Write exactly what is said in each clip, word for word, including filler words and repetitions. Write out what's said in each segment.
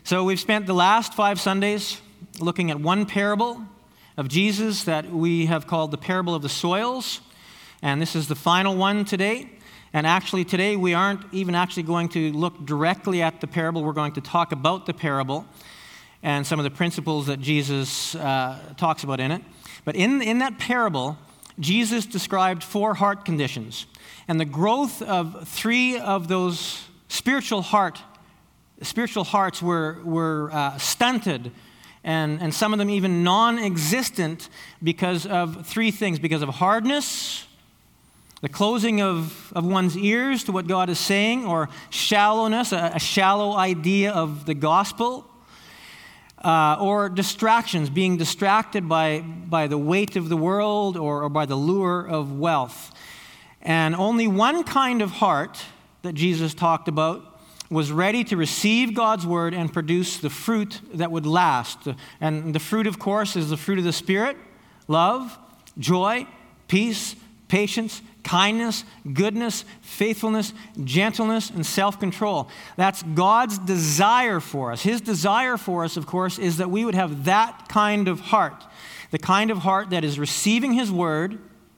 So we've spent the last five Sundays looking at one parable of Jesus that we have called the parable of the soils. And this is the final one today. And actually today we aren't even actually going to look directly at the parable. We're going to talk about the parable and some of the principles that Jesus uh, talks about in it. But in, in that parable, Jesus described four heart conditions. And the growth of three of those spiritual heart Spiritual hearts were, were uh, stunted, and, and some of them even non-existent because of three things. Because of hardness, the closing of, of one's ears to what God is saying, or shallowness, a, a shallow idea of the gospel, uh, or distractions, being distracted by, by the weight of the world or, or by the lure of wealth. And only one kind of heart that Jesus talked about was ready to receive God's word and produce the fruit that would last. And the fruit, of course, is the fruit of the Spirit: love, joy, peace, patience, kindness, goodness, faithfulness, gentleness, and self-control. That's God's desire for us. His desire for us, of course, is that we would have that kind of heart, the kind of heart that is receiving His word,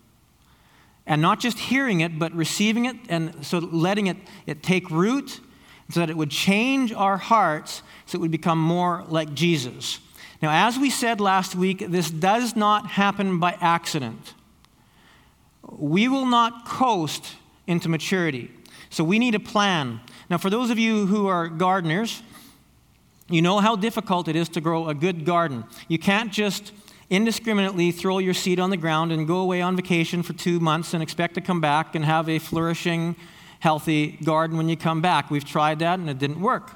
and not just hearing it, but receiving it, and so letting it, it take root, so that it would change our hearts so it would become more like Jesus. Now, as we said last week, this does not happen by accident. We will not coast into maturity. So we need a plan. Now, for those of you who are gardeners, you know how difficult it is to grow a good garden. You can't just indiscriminately throw your seed on the ground and go away on vacation for two months and expect to come back and have a flourishing, healthy garden when you come back. We've tried that and it didn't work.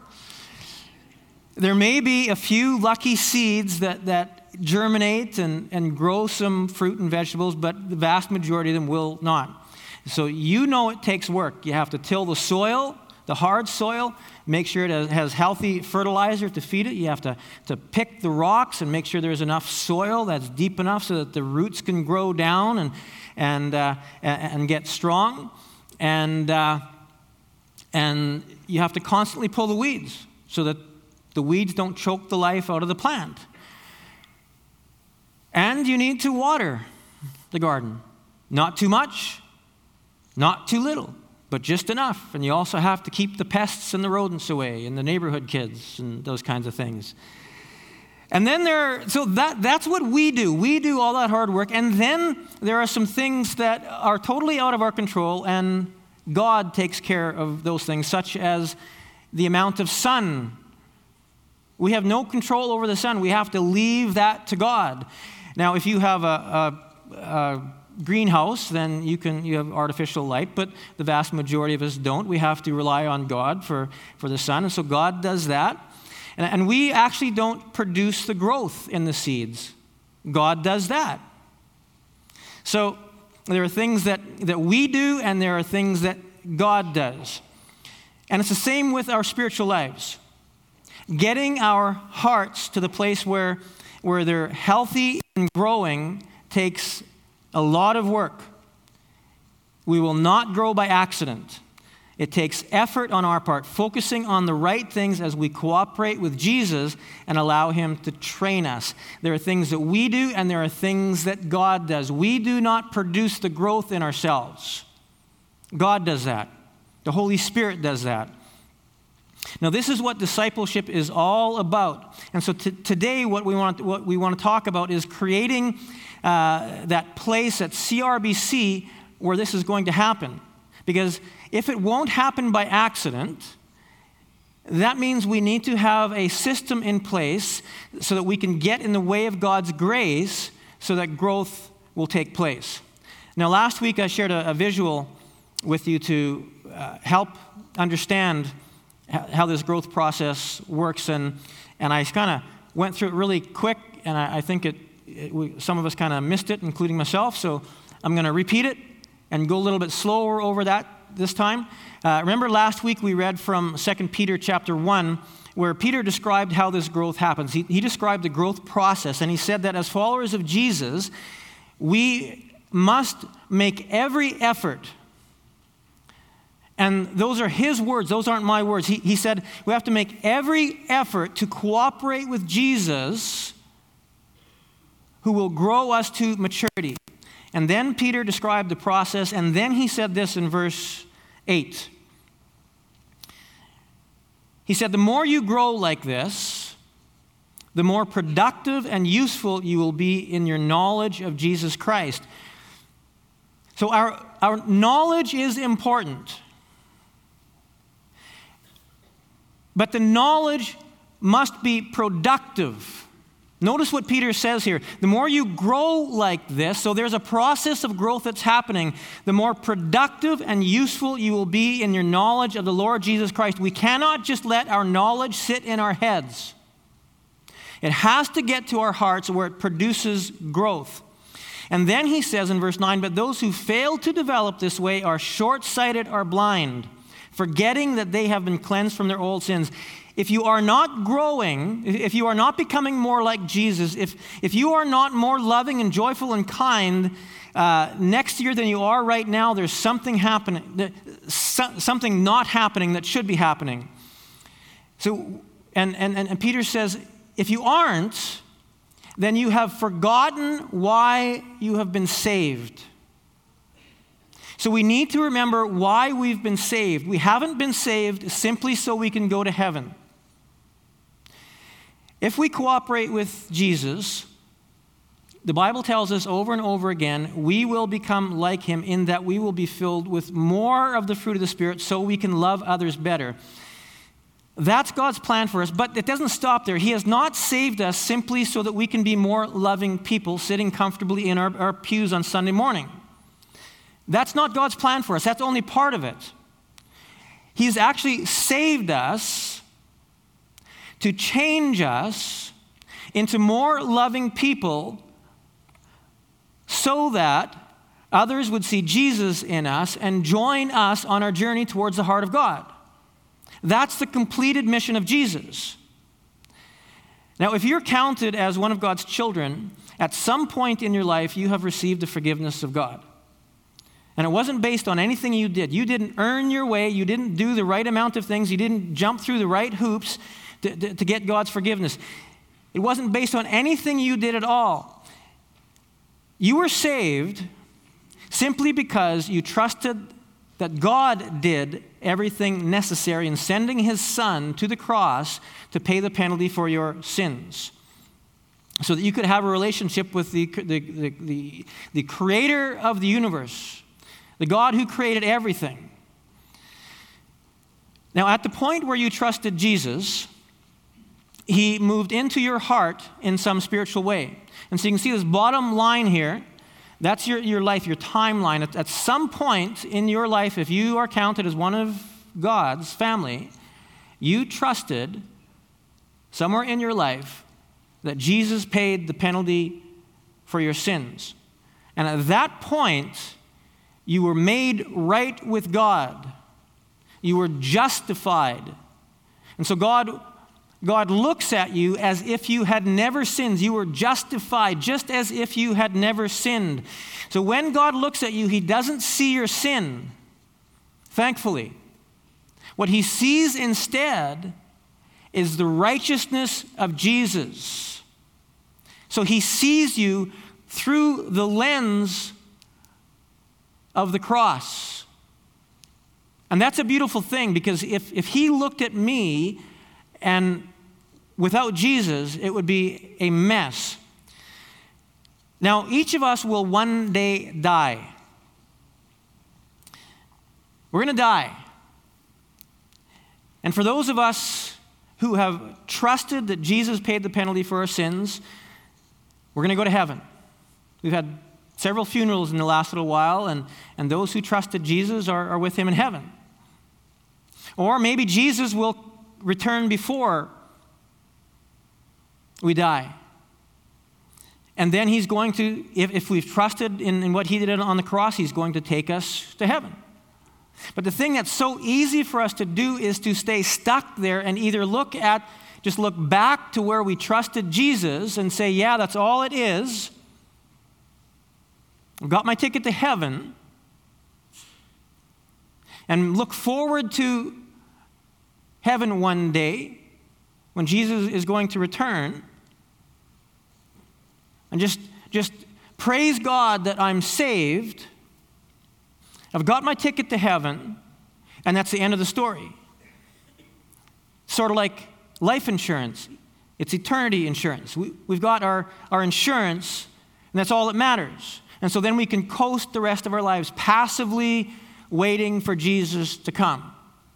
There may be a few lucky seeds that, that germinate and, and grow some fruit and vegetables, but the vast majority of them will not. So you know it takes work. You have to till the soil, the hard soil, make sure it has healthy fertilizer to feed it. You have to, to pick the rocks and make sure there's enough soil that's deep enough so that the roots can grow down and, and, uh, and get strong. And uh, and you have to constantly pull the weeds so that the weeds don't choke the life out of the plant. And you need to water the garden. Not too much, not too little, but just enough. And you also have to keep the pests and the rodents away and the neighborhood kids and those kinds of things. And then there, so that that's what we do. We do all that hard work. And then there are some things that are totally out of our control, and God takes care of those things, such as the amount of sun. We have no control over the sun. We have to leave that to God. Now, if you have a, a, a greenhouse, then you can you have artificial light, but the vast majority of us don't. We have to rely on God for, for the sun, and so God does that. And we actually don't produce the growth in the seeds. God does that. So there are things that, that we do, and there are things that God does. And it's the same with our spiritual lives. Getting our hearts to the place where, where they're healthy and growing takes a lot of work. We will not grow by accident. It takes effort on our part, focusing on the right things as we cooperate with Jesus and allow Him to train us. There are things that we do, and there are things that God does. We do not produce the growth in ourselves. God does that. The Holy Spirit does that. Now, this is what discipleship is all about. And so t- today what we want what we want to talk about is creating uh, that place at C R B C where this is going to happen. Because if it won't happen by accident, that means we need to have a system in place so that we can get in the way of God's grace so that growth will take place. Now, last week I shared a, a visual with you to uh, help understand h- how this growth process works, and, and I kind of went through it really quick, and I, I think it, it we, some of us kind of missed it, including myself, so I'm going to repeat it and go a little bit slower over that this time. Uh, remember last week we read from Second Peter chapter one, where Peter described how this growth happens. He, he described the growth process, and he said that as followers of Jesus, we must make every effort And those are his words. Those aren't my words. He, he said we have to make every effort to cooperate with Jesus, who will grow us to maturity. And then Peter described the process, and then he said this in verse eight. He said, the more you grow like this, the more productive and useful you will be in your knowledge of Jesus Christ. So our, our knowledge is important. But the knowledge must be productive. Notice what Peter says here. The more you grow like this, so there's a process of growth that's happening, the more productive and useful you will be in your knowledge of the Lord Jesus Christ. We cannot just let our knowledge sit in our heads. It has to get to our hearts where it produces growth. And then he says in verse nine, but those who fail to develop this way are short-sighted or blind, forgetting that they have been cleansed from their old sins. If you are not growing, if you are not becoming more like Jesus, if, if you are not more loving and joyful and kind uh, next year than you are right now, there's something happening, something not happening that should be happening. So, and, and, and Peter says, if you aren't, then you have forgotten why you have been saved. So we need to remember why we've been saved. We haven't been saved simply so we can go to heaven. If we cooperate with Jesus, the Bible tells us over and over again, we will become like him in that we will be filled with more of the fruit of the Spirit so we can love others better. That's God's plan for us, but it doesn't stop there. He has not saved us simply so that we can be more loving people sitting comfortably in our, our pews on Sunday morning. That's not God's plan for us. That's only part of it. He's actually saved us to change us into more loving people so that others would see Jesus in us and join us on our journey towards the heart of God. That's the completed mission of Jesus. Now, if you're counted as one of God's children, at some point in your life, you have received the forgiveness of God. And it wasn't based on anything you did. You didn't earn your way. You didn't do the right amount of things. You didn't jump through the right hoops to, to, to get God's forgiveness. It wasn't based on anything you did at all. You were saved simply because you trusted that God did everything necessary in sending his Son to the cross to pay the penalty for your sins, so that you could have a relationship with the, the, the, the, the creator of the universe, the God who created everything. Now, at the point where you trusted Jesus, he moved into your heart in some spiritual way. And so you can see this bottom line here. That's your, your life, your timeline. At, at some point in your life, if you are counted as one of God's family, you trusted somewhere in your life that Jesus paid the penalty for your sins. And at that point, you were made right with God. You were justified. And so God God looks at you as if you had never sinned. You were justified just as if you had never sinned. So when God looks at you, he doesn't see your sin, thankfully. What he sees instead is the righteousness of Jesus. So he sees you through the lens of the cross. And that's a beautiful thing, because if, if he looked at me and without Jesus, it would be a mess. Now, each of us will one day die. We're going to die. And for those of us who have trusted that Jesus paid the penalty for our sins, we're going to go to heaven. We've had several funerals in the last little while, and, and those who trusted Jesus are, are with him in heaven. Or maybe Jesus will return before we die. And then he's going to, if, if we've trusted in, in what he did on the cross, he's going to take us to heaven. But the thing that's so easy for us to do is to stay stuck there and either look at, just look back to where we trusted Jesus and say, yeah, that's all it is. I've got my ticket to heaven. and look forward to heaven one day when Jesus is going to return, and just, just praise God that I'm saved, I've got my ticket to heaven, and that's the end of the story. Sort of like life insurance. It's eternity insurance. We, we've got our, our insurance, and that's all that matters. And so then we can coast the rest of our lives passively waiting for Jesus to come.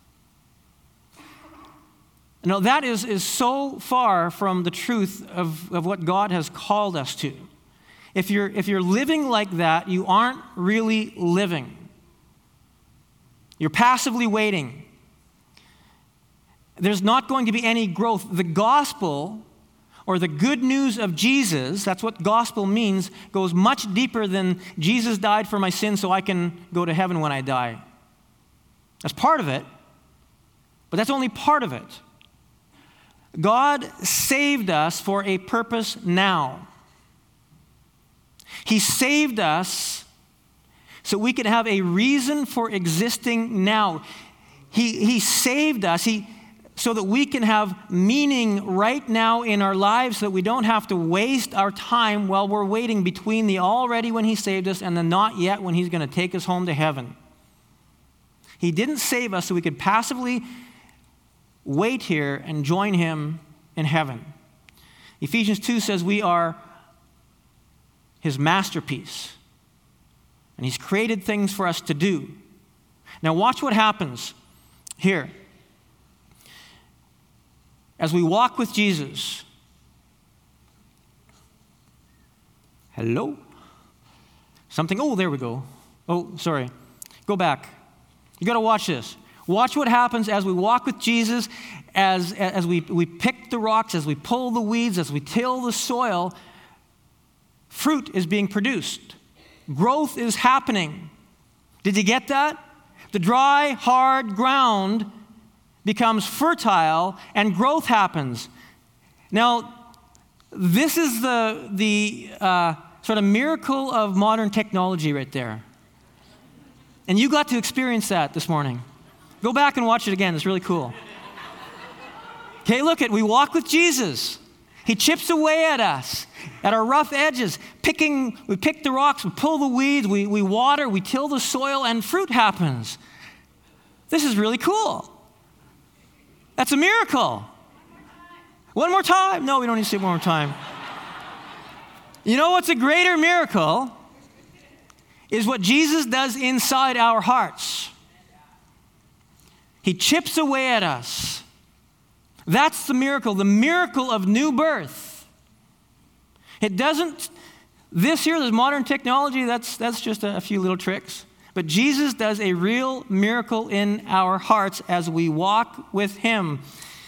Now, that is, is so far from the truth of, of what God has called us to. If you're, if you're living like that, you aren't really living. You're passively waiting. There's not going to be any growth. The gospel, or the good news of Jesus, that's what gospel means, goes much deeper than Jesus died for my sins so I can go to heaven when I die. That's part of it, but that's only part of it. God saved us for a purpose now. He saved us so we could have a reason for existing now. He, he saved us he, so that we can have meaning right now in our lives, so that we don't have to waste our time while we're waiting between the already when he saved us and the not yet when he's going to take us home to heaven. He didn't save us so we could passively wait here and join him in heaven. Ephesians two says we are his masterpiece, and he's created things for us to do. Now watch what happens here. As we walk with Jesus. Hello? Something, oh, there we go. Oh, sorry. Go back. You got to watch this. Watch what happens as we walk with Jesus, as, as we, we pick the rocks, as we pull the weeds, as we till the soil. Fruit is being produced. Growth is happening. Did you get that? The dry, hard ground becomes fertile and growth happens. Now, this is the, the uh, sort of miracle of modern technology right there. And you got to experience that this morning. Go back and watch it again. It's really cool. Okay, look at, we walk with Jesus. He chips away at us, at our rough edges, picking, we pick the rocks, we pull the weeds, we, we water, we till the soil, and fruit happens. This is really cool. That's a miracle. One more time. No, we don't need to say it one more time. You know what's a greater miracle is what Jesus does inside our hearts. He chips away at us. That's the miracle, the miracle of new birth. It doesn't, this here, this modern technology, that's, that's just a, a few little tricks. But Jesus does a real miracle in our hearts as we walk with him.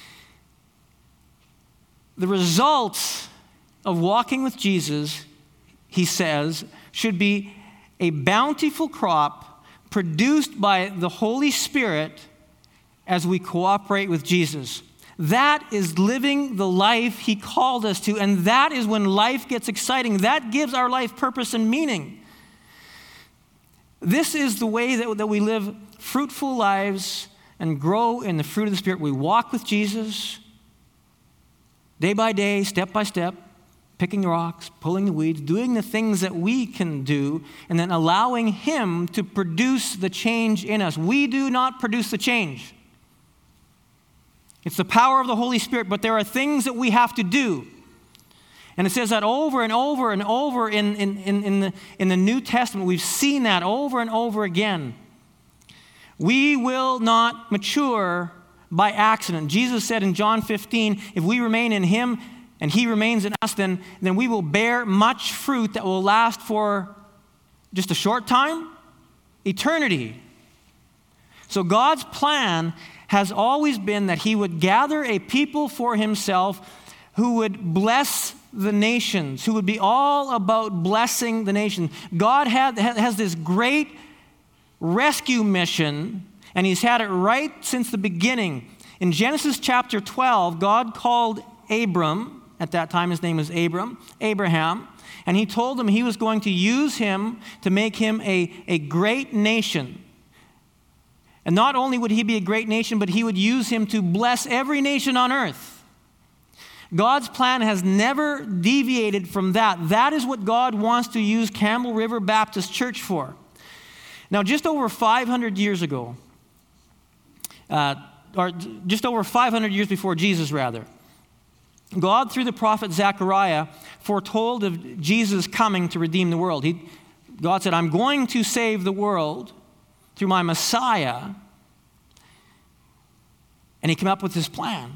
The results of walking with Jesus, he says, should be a bountiful crop produced by the Holy Spirit as we cooperate with Jesus. That is living the life he called us to, and that is when life gets exciting. That gives our life purpose and meaning. This is the way that, that we live fruitful lives and grow in the fruit of the Spirit. We walk with Jesus day by day, step by step, picking the rocks, pulling the weeds, doing the things that we can do, and then allowing him to produce the change in us. We do not produce the change. It's the power of the Holy Spirit, but there are things that we have to do. And it says that over and over and over in, in, in, in, the, in the New Testament. We've seen that over and over again. We will not mature by accident. Jesus said in John fifteen, if we remain in him and he remains in us, then, then we will bear much fruit that will last for just a short time, eternity. So God's plan has always been that he would gather a people for himself who would bless the nations, who would be all about blessing the nation. God had, has this great rescue mission, and he's had it right since the beginning. In Genesis chapter twelve, God called Abram, at that time his name was Abram, Abraham, and he told him he was going to use him to make him a, a great nation. And not only would he be a great nation, but he would use him to bless every nation on earth. God's plan has never deviated from that. That is what God wants to use Campbell River Baptist Church for. Now, just over five hundred years ago, uh, or just over five hundred years before Jesus, rather, God, through the prophet Zechariah, foretold of Jesus coming to redeem the world. He, God said, I'm going to save the world through my Messiah. And he came up with his plan.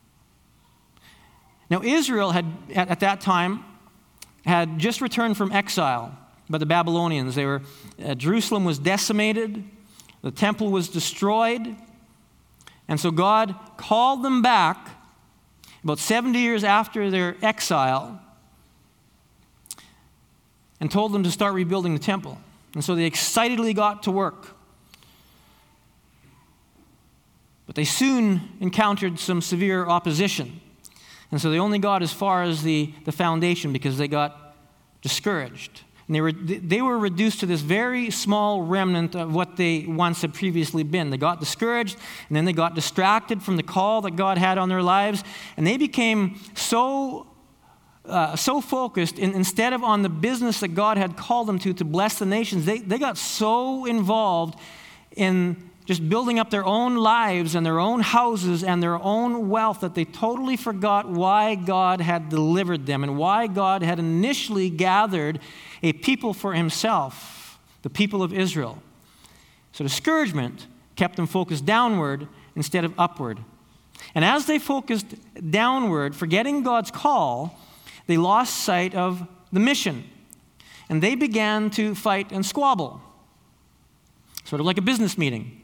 Now, Israel had, at, at that time, had just returned from exile by the Babylonians. They were, uh, Jerusalem was decimated. The temple was destroyed. And so God called them back about seventy years after their exile and told them to start rebuilding the temple. And so they excitedly got to work. But they soon encountered some severe opposition. And so they only got as far as the, the foundation because they got discouraged. And they were, they were reduced to this very small remnant of what they once had previously been. They got discouraged, and then they got distracted from the call that God had on their lives, and they became so uh, so focused, in, instead of on the business that God had called them to, to bless the nations, they, they got so involved in just building up their own lives and their own houses and their own wealth that they totally forgot why God had delivered them and why God had initially gathered a people for himself, the people of Israel. So discouragement kept them focused downward instead of upward. And as they focused downward, forgetting God's call, they lost sight of the mission. And they began to fight and squabble, sort of like a business meeting.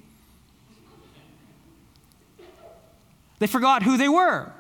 They forgot who they were.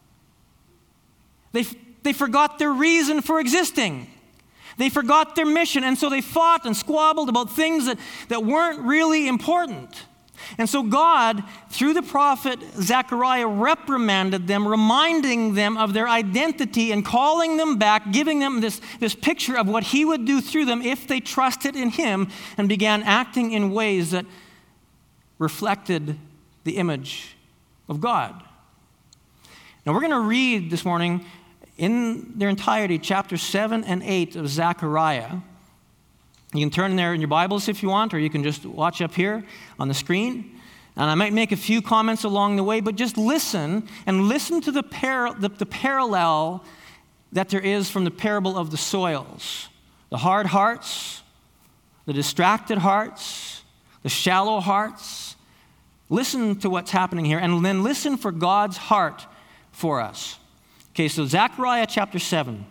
They, they forgot their reason for existing. They forgot their mission, and so they fought and squabbled about things that, that weren't really important. And so God, through the prophet Zechariah, reprimanded them, reminding them of their identity and calling them back, giving them this, this picture of what he would do through them if they trusted in him and began acting in ways that reflected the image of God. Now we're going to read this morning in their entirety chapter seven and eight of Zechariah. You can turn there in your Bibles if you want, or you can just watch up here on the screen. And I might make a few comments along the way, but just listen and listen to the, par- the, the parallel that there is from the parable of the soils. The hard hearts, the distracted hearts, the shallow hearts. Listen to what's happening here, and then listen for God's heart for us. Okay, so Zechariah chapter seven.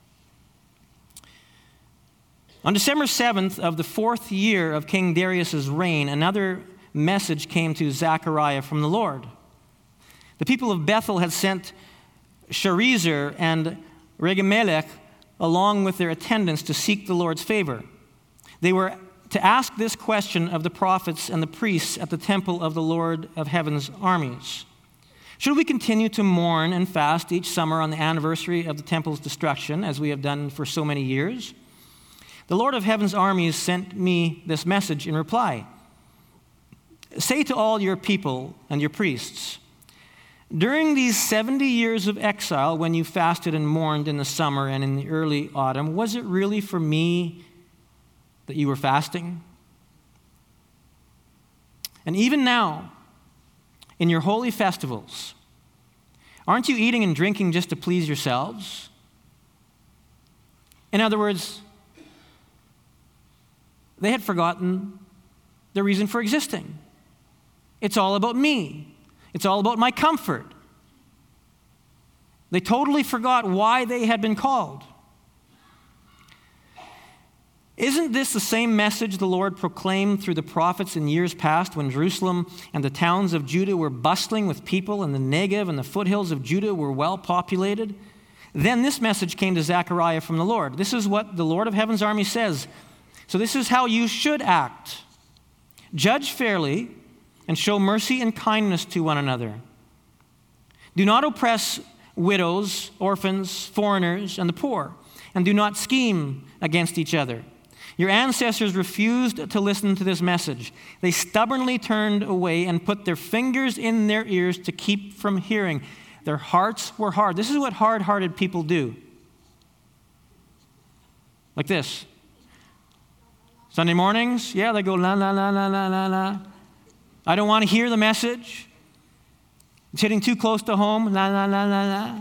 On December seventh of the fourth year of King Darius' reign, another message came to Zechariah from the Lord. The people of Bethel had sent Sharezer and Regemelech along with their attendants to seek the Lord's favor. They were to ask this question of the prophets and the priests at the temple of the Lord of Heaven's armies. Should we continue to mourn and fast each summer on the anniversary of the temple's destruction, as we have done for so many years? The Lord of Heaven's armies sent me this message in reply. Say to all your people and your priests, during these seventy years of exile, when you fasted and mourned in the summer and in the early autumn, was it really for me that you were fasting? And even now, in your holy festivals, aren't you eating and drinking just to please yourselves? In other words, they had forgotten the reason for existing. It's all about me. It's all about my comfort. They totally forgot why they had been called. Isn't this the same message the Lord proclaimed through the prophets in years past when Jerusalem and the towns of Judah were bustling with people and the Negev and the foothills of Judah were well populated? Then this message came to Zechariah from the Lord. This is what the Lord of Heaven's army says. So this is how you should act. Judge fairly and show mercy and kindness to one another. Do not oppress widows, orphans, foreigners, and the poor, and do not scheme against each other. Your ancestors refused to listen to this message. They stubbornly turned away and put their fingers in their ears to keep from hearing. Their hearts were hard. This is what hard-hearted people do. Like this. Sunday mornings, yeah, they go la, la, la, la, la, la, la. I don't want to hear the message. It's hitting too close to home, la, la, la, la, la.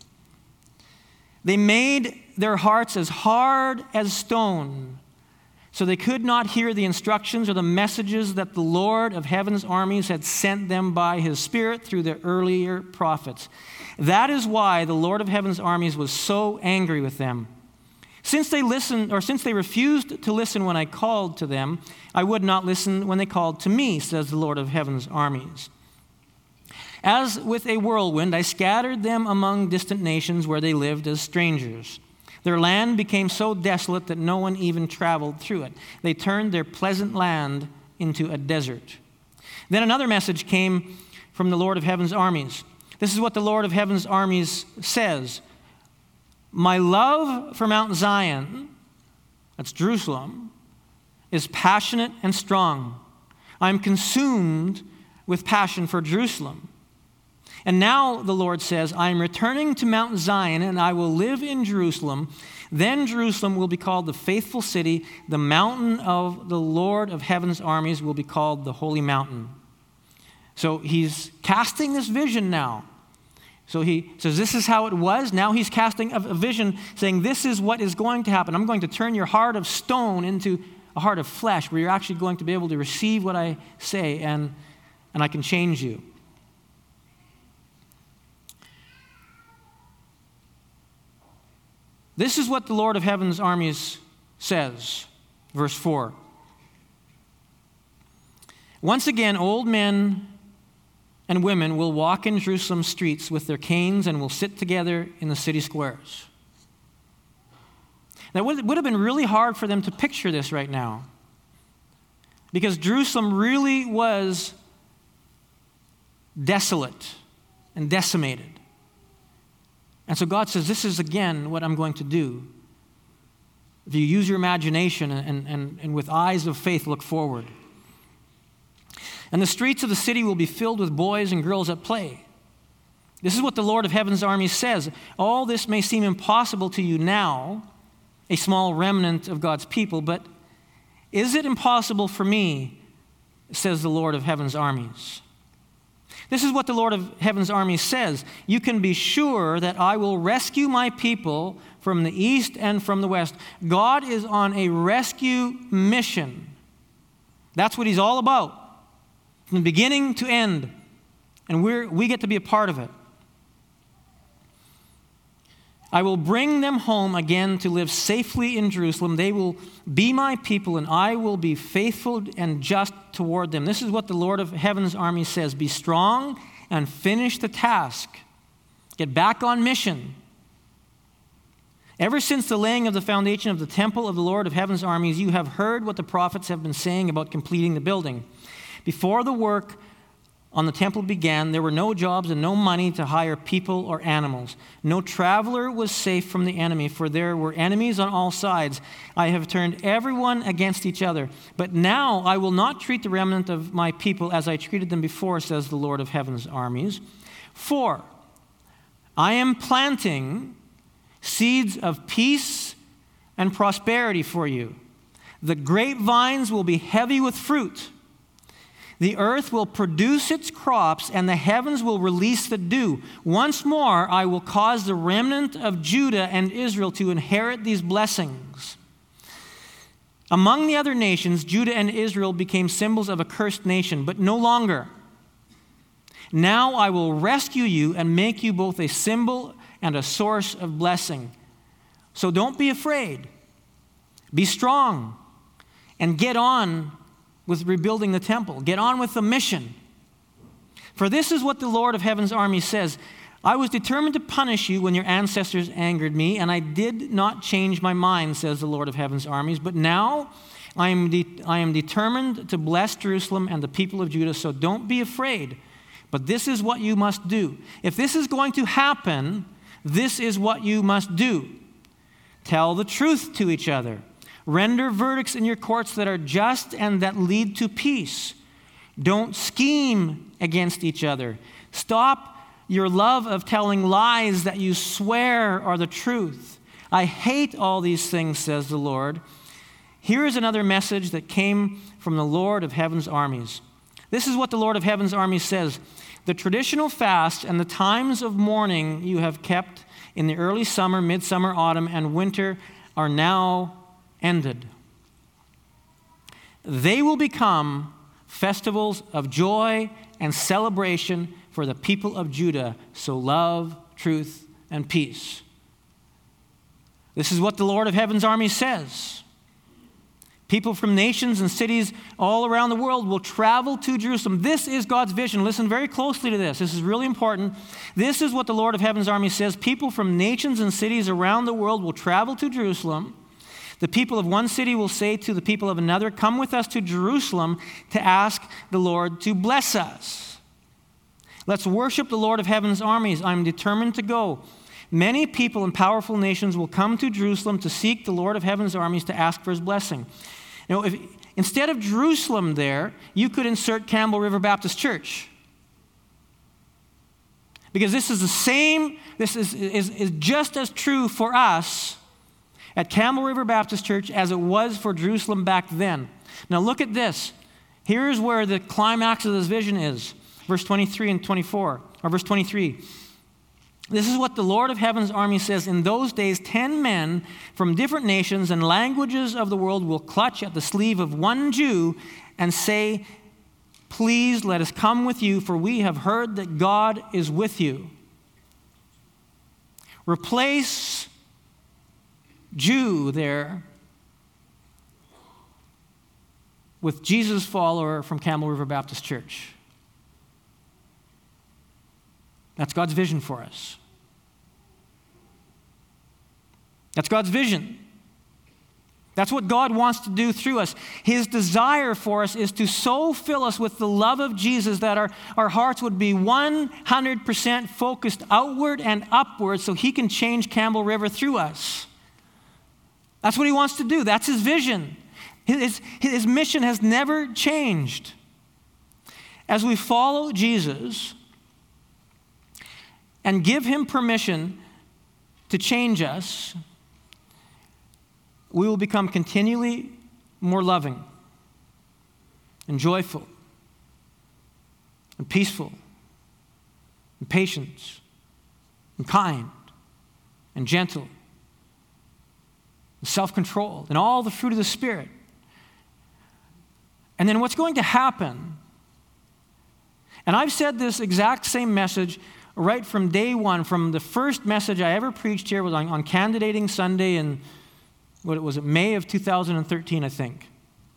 They made their hearts as hard as stone, so they could not hear the instructions or the messages that the Lord of heaven's armies had sent them by his Spirit through the earlier prophets. That is why the Lord of heaven's armies was so angry with them. Since they listened, or since they refused to listen when I called to them, I would not listen when they called to me, says the Lord of heaven's armies. As with a whirlwind, I scattered them among distant nations where they lived as strangers. Their land became so desolate that no one even traveled through it. They turned their pleasant land into a desert. Then another message came from the Lord of heaven's armies. This is what the Lord of heaven's armies says. My love for Mount Zion, that's Jerusalem, is passionate and strong. I'm consumed with passion for Jerusalem. And now the Lord says, I am returning to Mount Zion, and I will live in Jerusalem. Then Jerusalem will be called the faithful city. The mountain of the Lord of heaven's armies will be called the holy mountain. So he's casting this vision now. So he says, this is how it was. Now he's casting a vision saying, this is what is going to happen. I'm going to turn your heart of stone into a heart of flesh, where you're actually going to be able to receive what I say, and, and I can change you. This is what the Lord of heaven's armies says, verse four. Once again, old men and women will walk in Jerusalem's streets with their canes and will sit together in the city squares. Now, it would have been really hard for them to picture this right now, because Jerusalem really was desolate and decimated. And so God says, this is again what I'm going to do. If you use your imagination and, and, and with eyes of faith look forward. And the streets of the city will be filled with boys and girls at play. This is what the Lord of heaven's armies says. All this may seem impossible to you now, a small remnant of God's people, but is it impossible for me, says the Lord of heaven's armies? This is what the Lord of heaven's armies says. You can be sure that I will rescue my people from the east and from the west. God is on a rescue mission. That's what he's all about, from beginning to end. And we're, we get to be a part of it. I will bring them home again to live safely in Jerusalem. They will be my people, and I will be faithful and just toward them. This is what the Lord of heaven's army says. Be strong and finish the task. Get back on mission. Ever since the laying of the foundation of the temple of the Lord of heaven's armies, you have heard what the prophets have been saying about completing the building. Before the work on the temple began, there were no jobs and no money to hire people or animals. No traveler was safe from the enemy, for there were enemies on all sides. I have turned everyone against each other. But now I will not treat the remnant of my people as I treated them before, says the Lord of heaven's armies. For I am planting seeds of peace and prosperity for you. The grapevines will be heavy with fruit. The earth will produce its crops, and the heavens will release the dew. Once more, I will cause the remnant of Judah and Israel to inherit these blessings. Among the other nations, Judah and Israel became symbols of a cursed nation, but no longer. Now I will rescue you and make you both a symbol and a source of blessing. So don't be afraid. Be strong and get on with rebuilding the temple. Get on with the mission. For this is what the Lord of heaven's army says. I was determined to punish you when your ancestors angered me, and I did not change my mind, says the Lord of heaven's armies. But now I am, de- I am determined to bless Jerusalem and the people of Judah, so don't be afraid. But this is what you must do. If this is going to happen, this is what you must do. Tell the truth to each other. Render verdicts in your courts that are just and that lead to peace. Don't scheme against each other. Stop your love of telling lies that you swear are the truth. I hate all these things, says the Lord. Here is another message that came from the Lord of heaven's armies. This is what the Lord of heaven's armies says. The traditional fast and the times of mourning you have kept in the early summer, midsummer, autumn, and winter are now ended. They will become festivals of joy and celebration for the people of Judah. So love, truth, and peace. This is what the Lord of heaven's army says. People from nations and cities all around the world will travel to Jerusalem. This is God's vision. Listen very closely to this. This is really important. This is what the Lord of heaven's army says. People from nations and cities around the world will travel to Jerusalem. The people of one city will say to the people of another, come with us to Jerusalem to ask the Lord to bless us. Let's worship the Lord of heaven's armies. I'm determined to go. Many people and powerful nations will come to Jerusalem to seek the Lord of heaven's armies to ask for his blessing. Now, if, instead of Jerusalem there, you could insert Campbell River Baptist Church. Because this is the same, this is, is, is just as true for us at Campbell River Baptist Church as it was for Jerusalem back then. Now look at this. Here's where the climax of this vision is. Verse twenty-three and twenty-four, or verse twenty-three. This is what the Lord of heaven's army says. In those days, ten men from different nations and languages of the world will clutch at the sleeve of one Jew and say, please let us come with you, for we have heard that God is with you. Replace Jew there with Jesus follower from Campbell River Baptist Church. That's God's vision for us. That's God's vision. That's what God wants to do through us. His desire for us is to so fill us with the love of Jesus that our, our hearts would be one hundred percent focused outward and upward so he can change Campbell River through us. That's what he wants to do. That's his vision. His, his mission has never changed. As we follow Jesus and give him permission to change us, we will become continually more loving and joyful and peaceful and patient and kind and gentle and self-controlled and all the fruit of the Spirit. And then what's going to happen, and I've said this exact same message right from day one, from the first message I ever preached here was on, on Candidating Sunday in, what was it, May of two thousand thirteen, I think.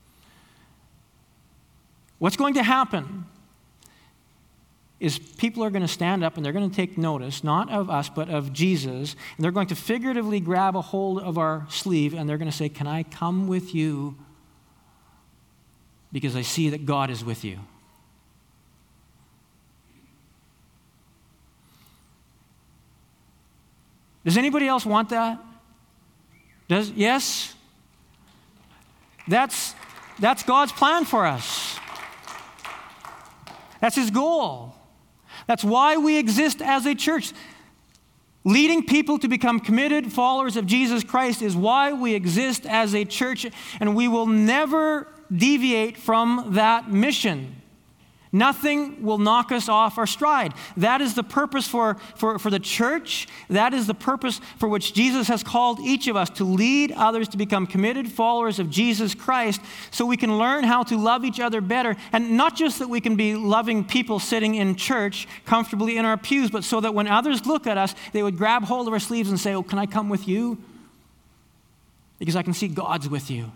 What's going to happen is people are going to stand up and they're going to take notice, not of us, but of Jesus, and they're going to figuratively grab a hold of our sleeve and they're going to say, can I come with you? Because I see that God is with you. Does anybody else want that? Does yes? That's that's God's plan for us. That's his goal. That's why we exist as a church. Leading people to become committed followers of Jesus Christ is why we exist as a church, and we will never deviate from that mission. Nothing will knock us off our stride. That is the purpose for, for, for the church. That is the purpose for which Jesus has called each of us, to lead others to become committed followers of Jesus Christ so we can learn how to love each other better. And not just that we can be loving people sitting in church comfortably in our pews, but so that when others look at us, they would grab hold of our sleeves and say, oh, can I come with you? Because I can see God's with you.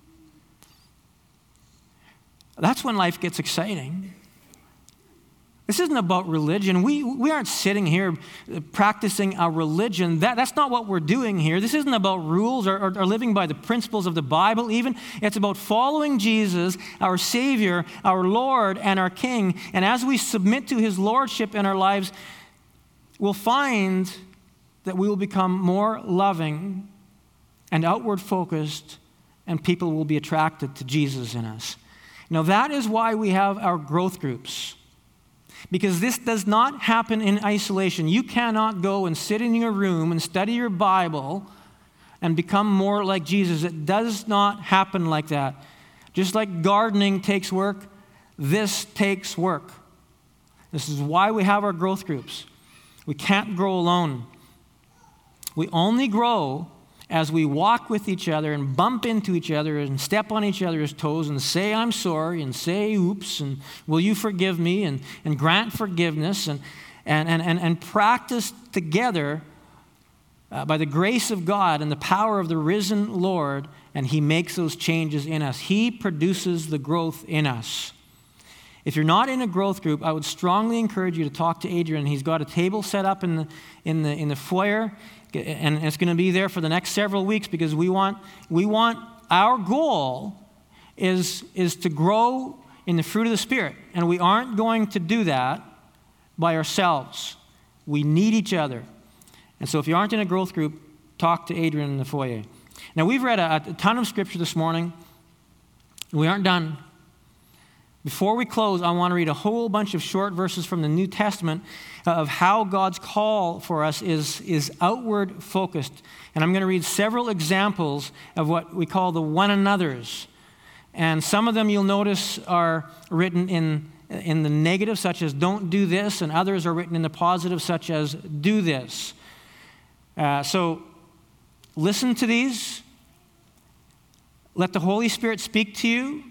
That's when life gets exciting. This isn't about religion. We, we aren't sitting here practicing a religion. That, that's not what we're doing here. This isn't about rules or, or, or living by the principles of the Bible even. It's about following Jesus, our Savior, our Lord, and our King. And as we submit to his lordship in our lives, we'll find that we will become more loving and outward focused and people will be attracted to Jesus in us. Now, that is why we have our growth groups. Because this does not happen in isolation. You cannot go and sit in your room and study your Bible and become more like Jesus. It does not happen like that. Just like gardening takes work, this takes work. This is why we have our growth groups. We can't grow alone. We only grow as we walk with each other and bump into each other and step on each other's toes and say, I'm sorry, and say, oops, and will you forgive me, and, and grant forgiveness, and, and, and, and, and practice together uh, by the grace of God and the power of the risen Lord, and He makes those changes in us. He produces the growth in us. If you're not in a growth group, I would strongly encourage you to talk to Adrian. He's got a table set up in the, in the, in the foyer, and it's going to be there for the next several weeks because we want, we want our goal is, is to grow in the fruit of the Spirit. And we aren't going to do that by ourselves. We need each other. And so if you aren't in a growth group, talk to Adrian in the foyer. Now, we've read a, a ton of scripture this morning. We aren't done. Before we close, I want to read a whole bunch of short verses from the New Testament of how God's call for us is, is outward focused. And I'm going to read several examples of what we call the one another's. And some of them you'll notice are written in, in the negative, such as don't do this, and others are written in the positive, such as do this. Uh, so listen to these. Let the Holy Spirit speak to you.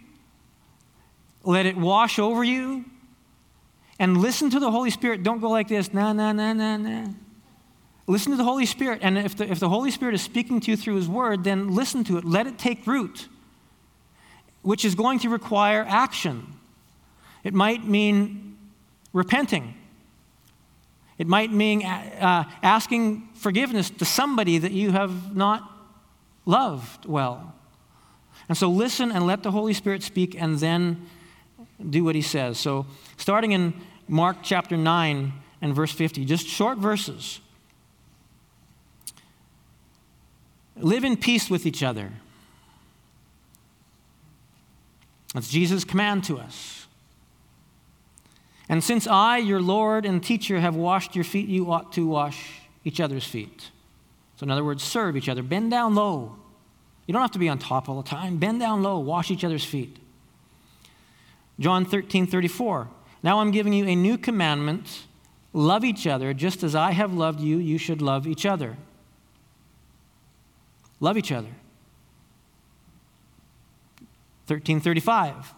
Let it wash over you. And listen to the Holy Spirit. Don't go like this, nah, nah, nah, nah, nah. Listen to the Holy Spirit. And if the, if the Holy Spirit is speaking to you through His Word, then listen to it. Let it take root, which is going to require action. It might mean repenting. It might mean uh, asking forgiveness to somebody that you have not loved well. And so listen and let the Holy Spirit speak, and then do what He says. So starting in Mark chapter nine and verse fifty, just short verses. Live in peace with each other. That's Jesus' command to us. And since I, your Lord and teacher, have washed your feet, you ought to wash each other's feet. So in other words, serve each other. Bend down low. You don't have to be on top all the time. Bend down low. Wash each other's feet. John thirteen thirty-four. Now I'm giving you a new commandment. Love each other. Just as I have loved you, you should love each other. Love each other. thirteen thirty-five.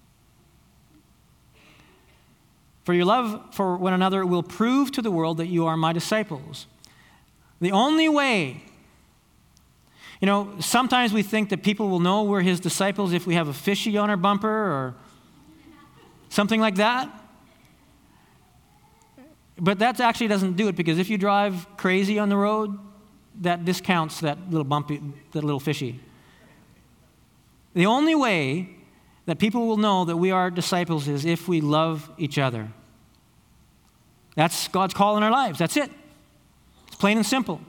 For your love for one another will prove to the world that you are my disciples. The only way, you know, sometimes we think that people will know we're His disciples if we have a fishy on our bumper or something like that. But that actually doesn't do it, because if you drive crazy on the road, that discounts that little bumpy, that little fishy. The only way that people will know that we are disciples is if we love each other. That's God's call in our lives. That's it. It's plain and simple.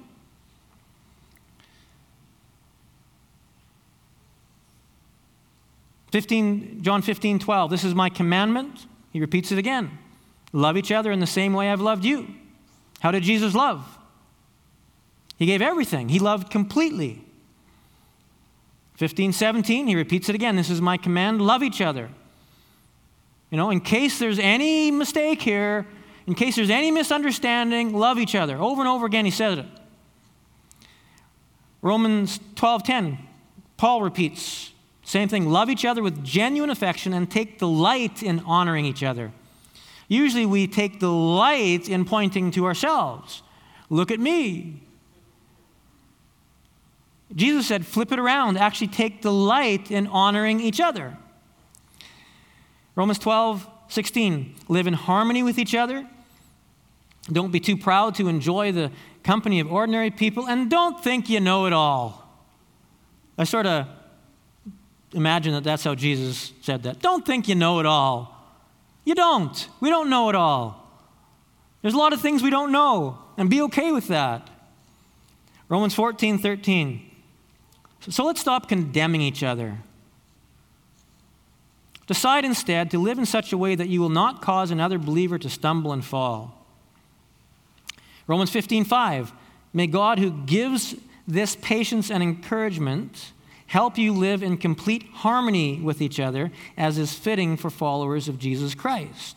fifteen, John fifteen twelve. This is my commandment. He repeats it again. Love each other in the same way I've loved you. How did Jesus love? He gave everything. He loved completely. fifteen seventeen, he repeats it again. This is my command. Love each other. You know, in case there's any mistake here, in case there's any misunderstanding, love each other. Over and over again, he says it. Romans twelve ten, Paul repeats, same thing. Love each other with genuine affection and take delight in honoring each other. Usually we take delight in pointing to ourselves. Look at me. Jesus said, flip it around. Actually take delight in honoring each other. Romans twelve sixteen, live in harmony with each other. Don't be too proud to enjoy the company of ordinary people, and don't think you know it all. I sort of imagine that that's how Jesus said that. Don't think you know it all. You don't. We don't know it all. There's a lot of things we don't know, and be okay with that. Romans fourteen thirteen. So let's stop condemning each other. Decide instead to live in such a way that you will not cause another believer to stumble and fall. Romans fifteen five, may God who gives this patience and encouragement help you live in complete harmony with each other as is fitting for followers of Jesus Christ.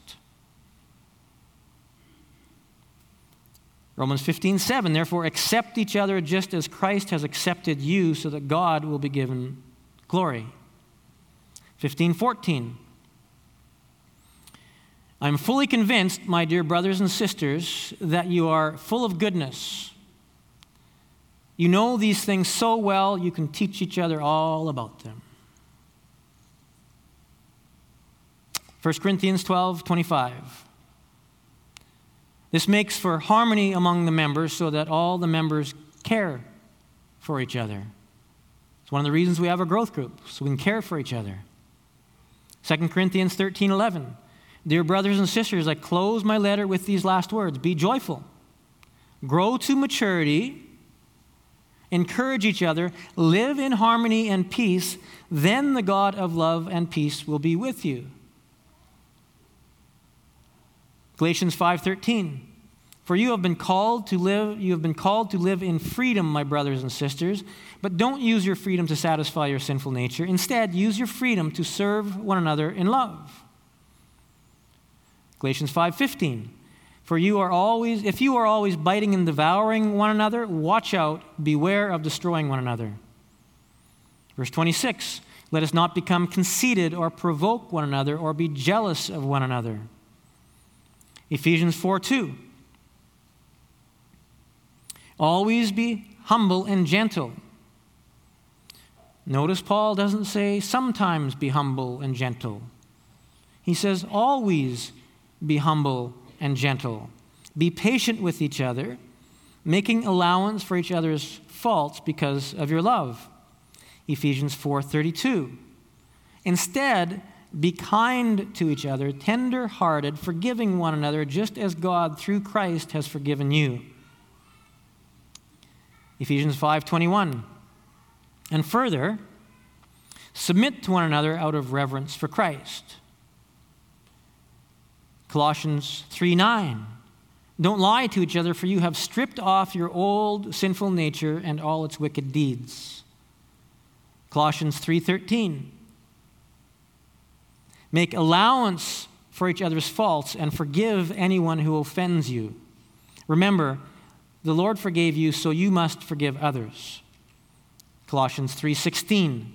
Romans fifteen seven, therefore accept each other just as Christ has accepted you so that God will be given glory. fifteen fourteen, I'm fully convinced, my dear brothers and sisters, that you are full of goodness. You know these things so well, you can teach each other all about them. First Corinthians twelve twenty-five. This makes for harmony among the members so that all the members care for each other. It's one of the reasons we have a growth group, so we can care for each other. Second Corinthians thirteen eleven. Dear brothers and sisters, I close my letter with these last words. Be joyful. Grow to maturity. Encourage each other. Live in harmony and peace. Then the God of love and peace will be with you. Galatians five thirteen. For you have been called to live, you have been called to live in freedom, my brothers and sisters, but don't use your freedom to satisfy your sinful nature. Instead, use your freedom to serve one another in love. Galatians five fifteen. For you are always, if you are always biting and devouring one another, watch out, beware of destroying one another. Verse twenty-six. Let us not become conceited or provoke one another or be jealous of one another. Ephesians four two. Always be humble and gentle. Notice Paul doesn't say sometimes be humble and gentle. He says always be humble and gentle. Be patient with each other, making allowance for each other's faults because of your love. Ephesians four thirty-two. Instead, be kind to each other, tender-hearted, forgiving one another, just as God, through Christ, has forgiven you. Ephesians five twenty-one. And further, submit to one another out of reverence for Christ. Colossians three nine. Don't lie to each other, for you have stripped off your old sinful nature and all its wicked deeds. Colossians three thirteen. Make allowance for each other's faults and forgive anyone who offends you. Remember, the Lord forgave you, so you must forgive others. Colossians three sixteen.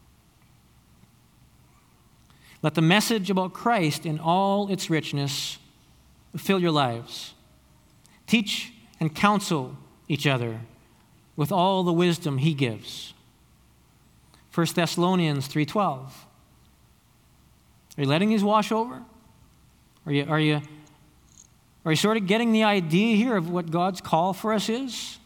Let the message about Christ in all its richness fill your lives. Teach and counsel each other with all the wisdom he gives. First Thessalonians three twelve. Are you letting these wash over? Are you, are you, are you sort of getting the idea here of what God's call for us is?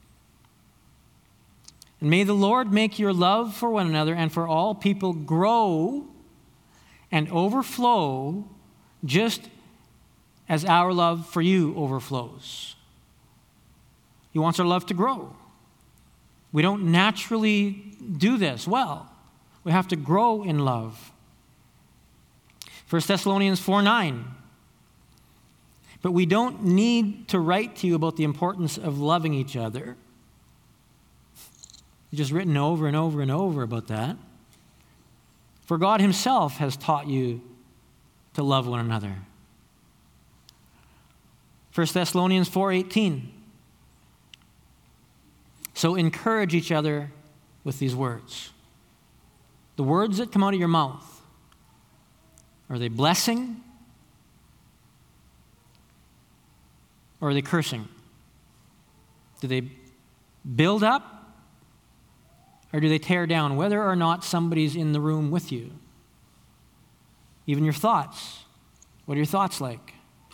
And may the Lord make your love for one another and for all people grow and overflow just as our love for you overflows. He wants our love to grow. We don't naturally do this well. We have to grow in love. First Thessalonians four nine. But we don't need to write to you about the importance of loving each other. It's just written over and over and over about that. For God himself has taught you to love one another. First Thessalonians four eighteen. So encourage each other with these words. The words that come out of your mouth, are they blessing or are they cursing? Do they build up or do they tear down, whether or not somebody's in the room with you? Even your thoughts. What are your thoughts like?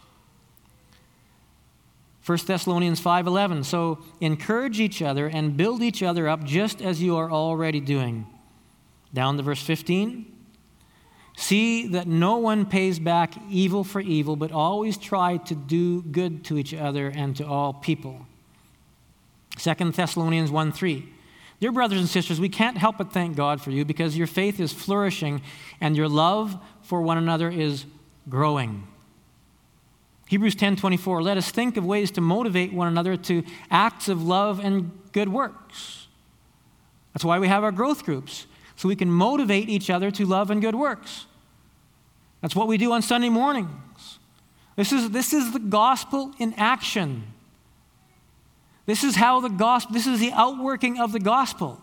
First Thessalonians five eleven. So encourage each other and build each other up just as you are already doing. Down to verse fifteen. See that no one pays back evil for evil, but always try to do good to each other and to all people. Second Thessalonians one three. Dear brothers and sisters, we can't help but thank God for you because your faith is flourishing and your love for one another is growing. Hebrews ten twenty-four, let us think of ways to motivate one another to acts of love and good works. That's why we have our growth groups, so we can motivate each other to love and good works. That's what we do on Sunday mornings. This is, this is the gospel in action. This is how the gospel, this is the outworking of the gospel.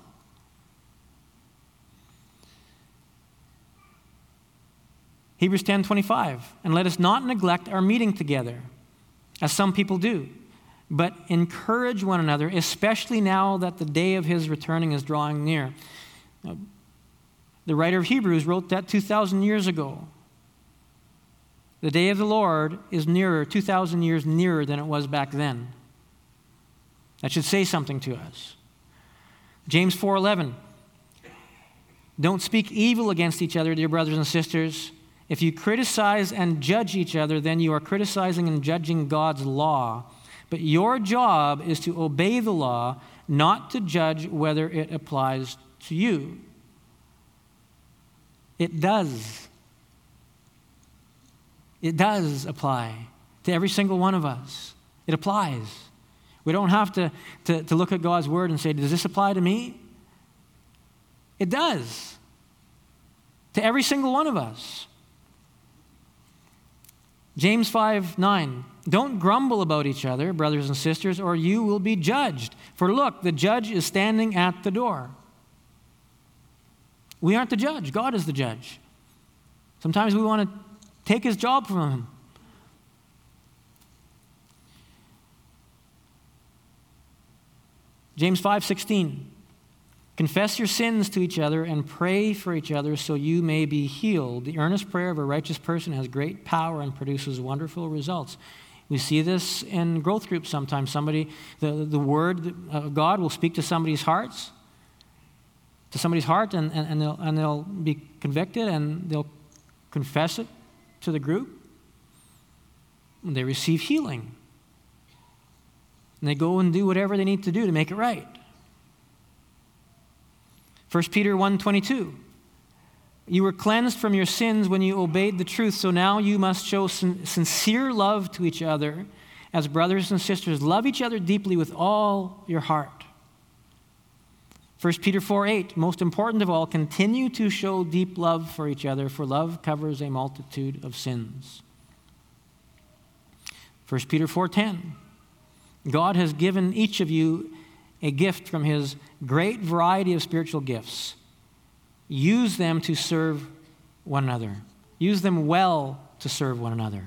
Hebrews ten twenty-five, and let us not neglect our meeting together, as some people do, but encourage one another, especially now that the day of his returning is drawing near. Now, the writer of Hebrews wrote that two thousand years ago. The day of the Lord is nearer, two thousand years nearer than it was back then. That should say something to us. James four eleven, don't speak evil against each other, dear brothers and sisters. If you criticize and judge each other, then you are criticizing and judging God's law. But your job is to obey the law, not to judge whether it applies to you. It does. It does apply to every single one of us. It applies. We don't have to, to, to look at God's word and say, does this apply to me? It does. To every single one of us. James five nine, don't grumble about each other, brothers and sisters, or you will be judged. For look, the judge is standing at the door. We aren't the judge. God is the judge. Sometimes we want to take his job from him. James five sixteen, confess your sins to each other and pray for each other so you may be healed. The earnest prayer of a righteous person has great power and produces wonderful results. We see this in growth groups sometimes. Somebody, the, the word of God will speak to somebody's hearts, to somebody's heart, and, and, and, they'll, and they'll be convicted and they'll confess it to the group. And they receive healing. And they go and do whatever they need to do to make it right. First Peter one twenty-two, you were cleansed from your sins when you obeyed the truth, so now you must show sin- sincere love to each other as brothers and sisters. Love each other deeply with all your heart. First Peter four eight, most important of all, continue to show deep love for each other, for love covers a multitude of sins. First Peter four ten, God has given each of you a gift from his great variety of spiritual gifts. Use them to serve one another. Use them well to serve one another.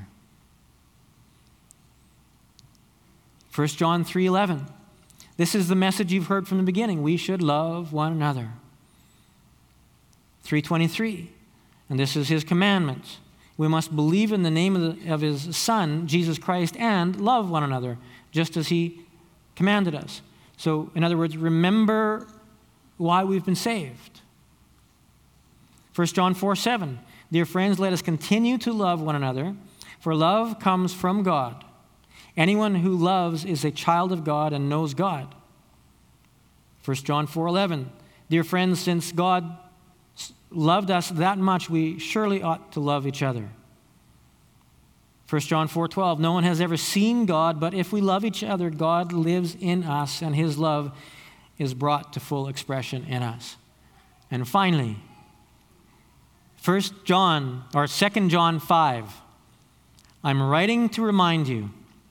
First John three eleven. This is the message you've heard from the beginning. We should love one another. three twenty-three. And this is his commandment. We must believe in the name of, the, of his Son, Jesus Christ, and love one another, just as he commanded us. So, in other words, remember why we've been saved. First John four seven. Dear friends, let us continue to love one another, for love comes from God. Anyone who loves is a child of God and knows God. First John four eleven. Dear friends, since God loved us that much, we surely ought to love each other. First John four twelve, no one has ever seen God, but if we love each other, God lives in us, and his love is brought to full expression in us. And finally, First John, or Second John five, I'm writing to remind you,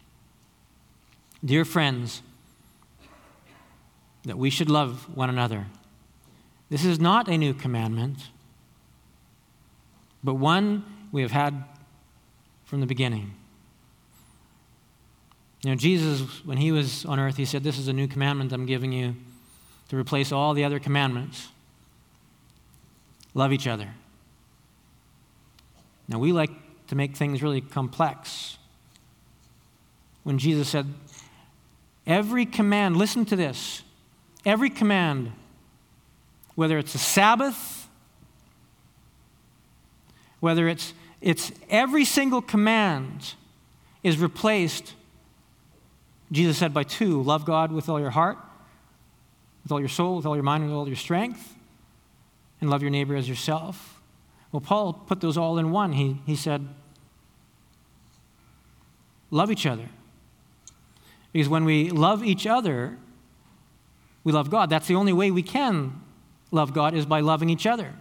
dear friends, that we should love one another. This is not a new commandment, but one we have had from the beginning. You know, Jesus, when he was on earth, he said, this is a new commandment I'm giving you to replace all the other commandments. Love each other. Now, we like to make things really complex. When Jesus said, every command, listen to this, every command, whether it's a Sabbath, whether it's It's every single command is replaced, Jesus said, by two. Love God with all your heart with all your soul, with all your mind, with all your strength, and love your neighbor as yourself. Well, Paul put those all in one. He, he said, love each other. Because when we love each other, we love God. That's the only way we can love God, is by loving each other.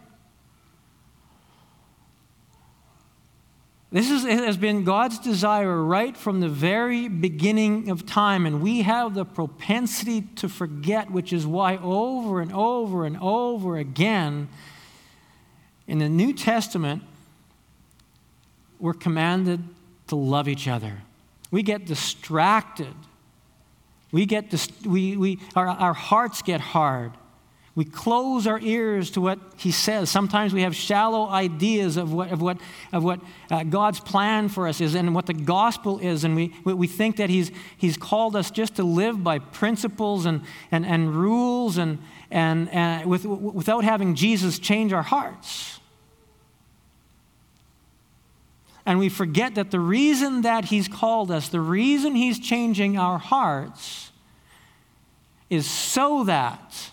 This is, has been God's desire right from the very beginning of time, and we have the propensity to forget, which is why over and over and over again in the New Testament, we're commanded to love each other. We get distracted. We get dis- we, we, our, our hearts get hard. We close our ears to what he says. Sometimes we have shallow ideas of what of what of what uh, God's plan for us is and what the gospel is, and we we think that he's he's called us just to live by principles and and, and rules and and uh, with, without having Jesus change our hearts. And we forget that the reason that he's called us, the reason he's changing our hearts, is so that.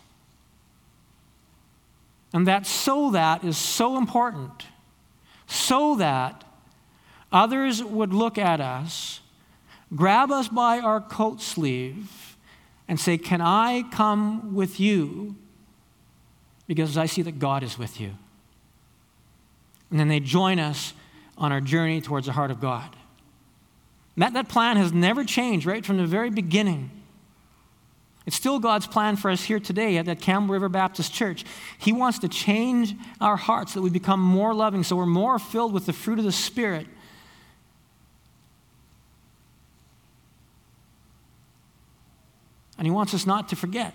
And that so that is so important. So that others would look at us, grab us by our coat sleeve, and say, can I come with you? Because I see that God is with you. And then they join us on our journey towards the heart of God. That, that plan has never changed, right from the very beginning. It's still God's plan for us here today at, at Campbell River Baptist Church. He wants to change our hearts so that we become more loving, so we're more filled with the fruit of the Spirit. And he wants us not to forget.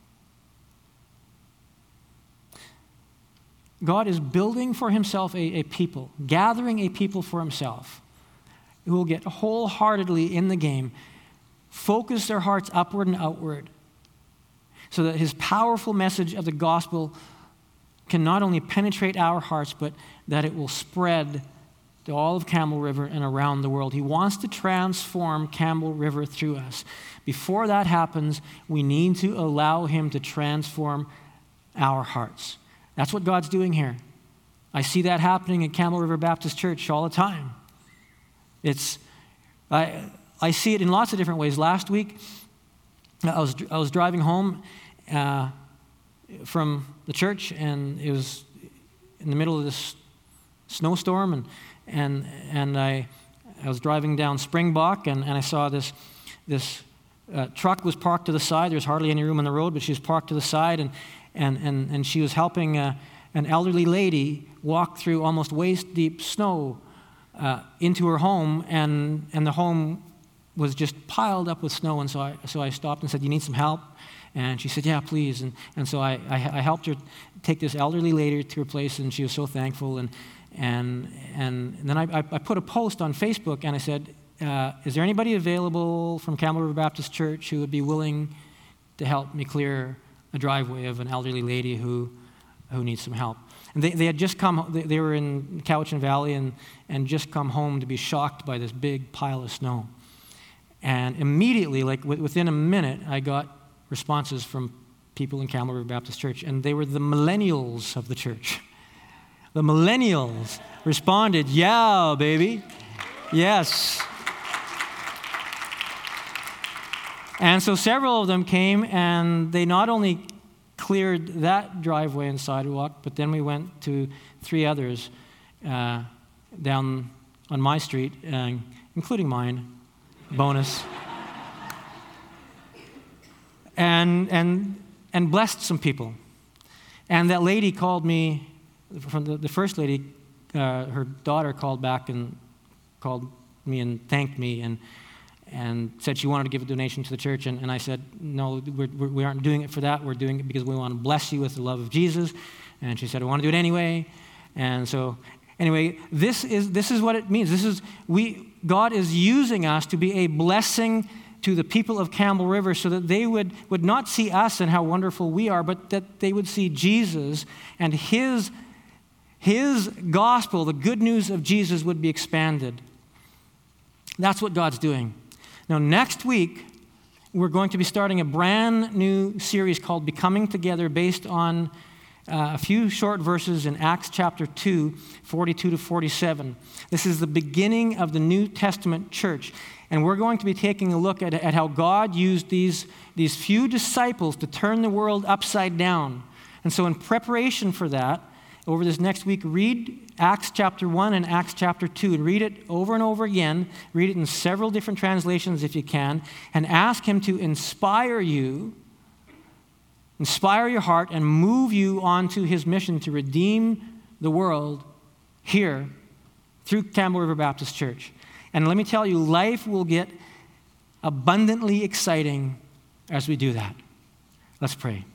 God is building for himself a, a people, gathering a people for himself, who will get wholeheartedly in the game, focus their hearts upward and outward, so that his powerful message of the gospel can not only penetrate our hearts, but that it will spread to all of Campbell River and around the world. He wants to transform Campbell River through us. Before that happens, we need to allow him to transform our hearts. That's what God's doing here. I see that happening at Campbell River Baptist Church all the time. It's, I, I see it in lots of different ways. Last week, I was I was driving home uh, from the church, and it was in the middle of this snowstorm, and and and I I was driving down Springbok, and, and I saw this this uh, truck was parked to the side. There was hardly any room on the road, but she was parked to the side, and and and, and she was helping uh, an elderly lady walk through almost waist-deep snow uh, into her home, and and the home was just piled up with snow. And so I so I stopped and said, "You need some help?" And she said, "Yeah, please." And and so I I, I helped her take this elderly lady to her place, and she was so thankful. And and and, and then I, I put a post on Facebook, and I said, uh, "Is there anybody available from Campbell River Baptist Church who would be willing to help me clear a driveway of an elderly lady who who needs some help?" And they, they had just come, they, they were in Cowichan Valley and, and just come home to be shocked by this big pile of snow. And immediately, like w- within a minute, I got responses from people in Campbell River Baptist Church, and they were the millennials of the church. The millennials responded, "Yeah, baby, yes." And so several of them came, and they not only cleared that driveway and sidewalk, but then we went to three others uh, down on my street, uh, including mine. Bonus. and and and blessed some people. And that lady called me, from the, the first lady, uh, her daughter called back and called me and thanked me and and said she wanted to give a donation to the church. And, and I said, "No, we're, we're, we aren't doing it for that. We're doing it because we want to bless you with the love of Jesus." And she said, "I want to do it anyway." And so anyway, this is this is what it means. This is we God is using us to be a blessing to the people of Campbell River, so that they would, would not see us and how wonderful we are, but that they would see Jesus, and his, his gospel, the good news of Jesus, would be expanded. That's what God's doing. Now, next week, we're going to be starting a brand new series called Becoming Together, based on uh, a few short verses in Acts chapter two, forty-two to forty-seven. This is the beginning of the New Testament church. And we're going to be taking a look at, at how God used these, these few disciples to turn the world upside down. And so in preparation for that, over this next week, read Acts chapter one and Acts chapter two, and read it over and over again. Read it in several different translations if you can, and ask him to inspire you, inspire your heart, and move you onto his mission to redeem the world here through Campbell River Baptist Church. And let me tell you, life will get abundantly exciting as we do that. Let's pray.